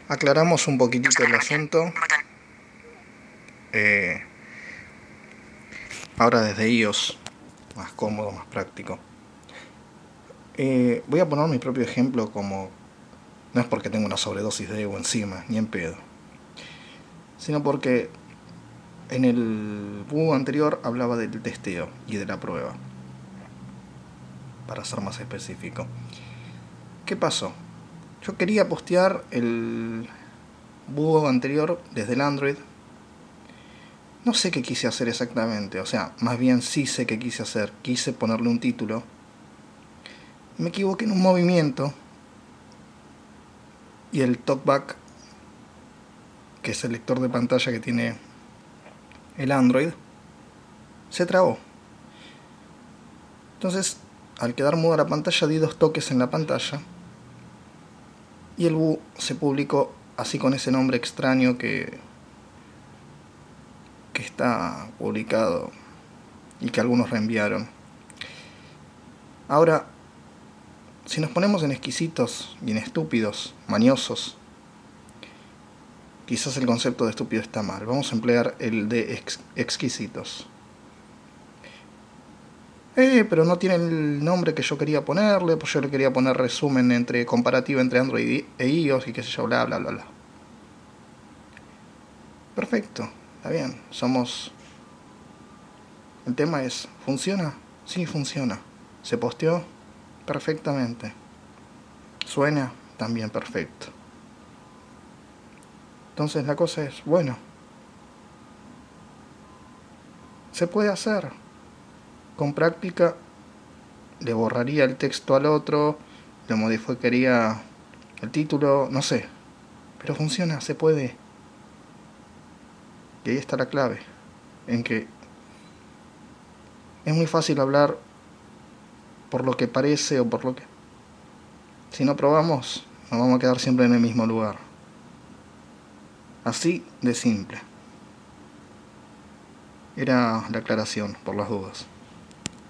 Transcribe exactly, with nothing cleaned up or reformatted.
Aclaramos un poquitito el asunto. Eh, ahora desde iOS, más cómodo, más práctico. Eh, voy a poner mi propio ejemplo como... No es porque tengo una sobredosis de ego encima, ni en pedo. Sino porque en el bug anterior hablaba del testeo y de la prueba. Para ser más específico. ¿Qué pasó? Yo quería postear el bug anterior desde el Android. No sé qué quise hacer exactamente, o sea, más bien sí sé qué quise hacer. Quise ponerle un título. Me equivoqué en un movimiento y el talkback, que es el lector de pantalla que tiene el Android, se trabó. Entonces, al quedar muda la pantalla, di dos toques en la pantalla y el bug se publicó así con ese nombre extraño que que está publicado y que algunos reenviaron. Ahora, si nos ponemos en exquisitos y en estúpidos, mañosos, quizás el concepto de estúpido está mal. Vamos a emplear el de ex exquisitos. Eh, pero no tiene el nombre que yo quería ponerle, pues yo le quería poner resumen entre comparativa entre Android e iOS y qué sé yo, bla bla bla bla. Perfecto, está bien, somos... El tema es, ¿funciona? Sí, funciona. ¿Se posteó? Perfectamente. ¿Suena? También perfecto. Entonces la cosa es, bueno, se puede hacer. Con práctica le borraría el texto al otro, le modificaría el título, no sé. Pero funciona, se puede. Y ahí está la clave, en que es muy fácil hablar por lo que parece o por lo que... Si no probamos, nos vamos a quedar siempre en el mismo lugar. Así de simple. Era la aclaración, por las dudas.